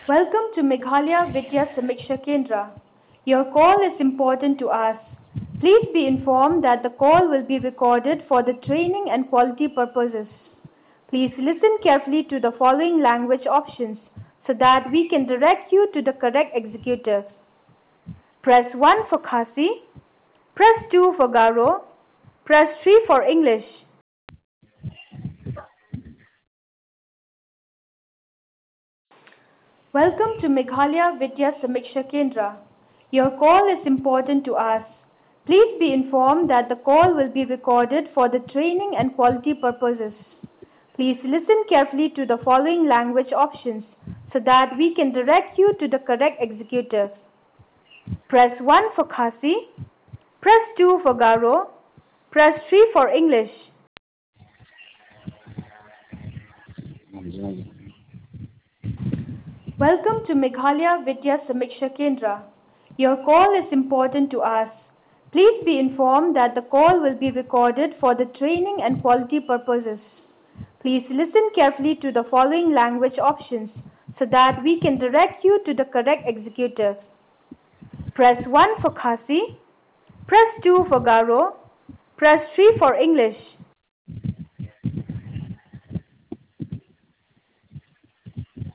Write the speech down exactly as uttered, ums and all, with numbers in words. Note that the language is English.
Welcome to Meghalaya Vidya Samiksha Kendra. Your call is important to us. Please be informed that the call will be recorded for the training and quality purposes. Please listen carefully to the following language options so that we can direct you to the correct executive. Press one for Khasi. Press two for Garo. Press three for English. Welcome to Meghalaya Vidya Samiksha Kendra. Your call is important to us. Please be informed that the call will be recorded for the training and quality purposes. Please listen carefully to the following language options so that we can direct you to the correct executive. Press one for Khasi. Press two for Garo. Press three for English. Welcome to Meghalaya Vidya Samiksha Kendra. Your call is important to us. Please be informed that the call will be recorded for the training and quality purposes. Please listen carefully to the following language options so that we can direct you to the correct executive. Press one for Khasi. Press two for Garo. Press three for English.